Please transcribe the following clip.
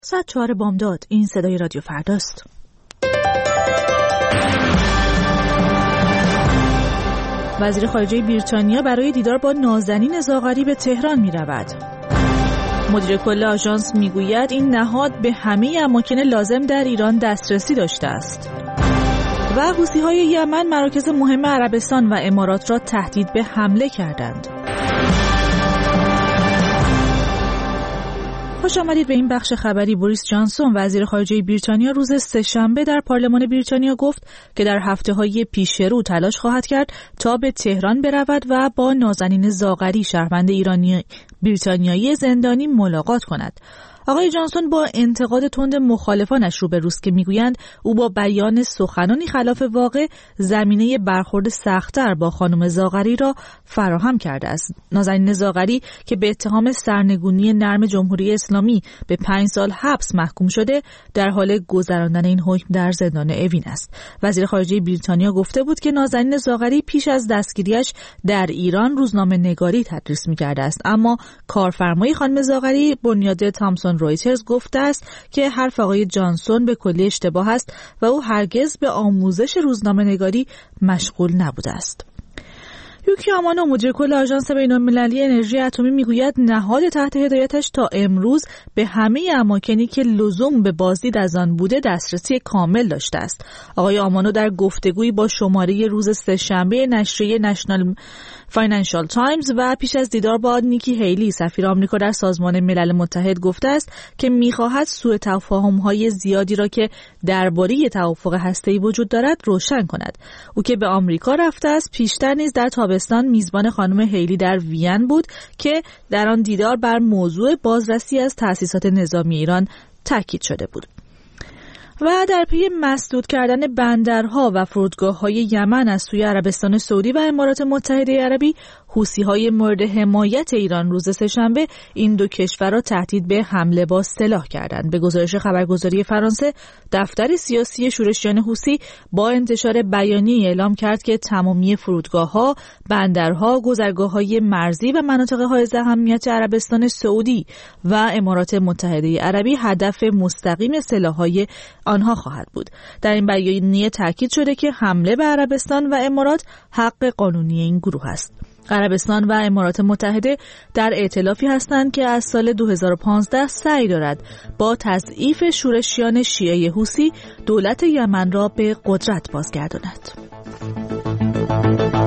ساعت 4 بامداد. این صدای رادیو فرداست. وزیر خارجه بریتانیا برای دیدار با نازنین زاغری به تهران می رود. مدیر کل آژانس می گوید این نهاد به همه اماکن لازم در ایران دسترسی داشته است. و حوثی‌های یمن مراکز مهم عربستان و امارات را تهدید به حمله کردند. خوش آمدید به این بخش خبری. بوریس جانسون وزیر خارجه بریتانیا روز سه‌شنبه در پارلمان بریتانیا گفت که در هفته‌های پیش رو تلاش خواهد کرد تا به تهران برود و با نازنین زاغری شهروند ایرانی بریتانیایی زندانی ملاقات کند. آقای جانسون با انتقاد تند مخالفانش روبروست که میگویند او با بیان سخنانی خلاف واقع زمینه برخورد سخت‌تر با خانم زاغری را فراهم کرده است. نازنین زاغری که به اتهام سرنگونی نرم جمهوری اسلامی به 5 سال حبس محکوم شده در حال گذراندن این حکم در زندان اوین است. وزیر خارجه بریتانیا گفته بود که نازنین زاغری پیش از دستگیریش در ایران روزنامه‌نگاری تدریس می‌کرده است، اما کارفرمای خانم زاغری بنیاد تامسون رویترز گفته است که حرف آقای جانسون به کلی اشتباه است و او هرگز به آموزش روزنامه‌نگاری مشغول نبوده است. یوکی آمانو مدیر کل آژانس بین‌المللی انرژی اتمی میگوید نهاد تحت هدایتش تا امروز به همه اماکنی که لزوم به بازدید از آن بوده دسترسی کامل داشته است. آقای آمانو در گفتگویی با شماره روز سه‌شنبه نشریه نشنال فاینانشال تایمز و پیش از دیدار با نیکی هیلی سفیر آمریکا در سازمان ملل متحد گفته است که می‌خواهد سوء تفاهم‌های زیادی را که درباره توافق هسته‌ای وجود دارد روشن کند. او که به آمریکا رفته است پیشتر نیز در تابستان میزبان خانم هیلی در وین بود که در آن دیدار بر موضوع بازرسی از تأسیسات نظامی ایران تاکید شده بود. و در پی مسدود کردن بندرها و فرودگاه‌های یمن از سوی عربستان سعودی و امارات متحده عربی، حوثی‌های مورد حمایت ایران روز سه‌شنبه این دو کشور را تهدید به حمله با سلاح کردند. به گزارش خبرگزاری فرانسه، دفتر سیاسی شورشیان حوثی با انتشار بیانیه‌ای اعلام کرد که تمامی فرودگاه‌ها، بندرها، گذرگاه‌های مرزی و مناطق حائز اهمیت عربستان سعودی و امارات متحده عربی هدف مستقیم سلاح‌های آنها خواهد بود. در این بیانیه تاکید شده که حمله به عربستان و امارات حق قانونی این گروه است. عربستان و امارات متحده در ائتلافی هستند که از سال 2015 سعی دارد با تضعیف شورشیان شیعه حوثی دولت یمن را به قدرت بازگرداند.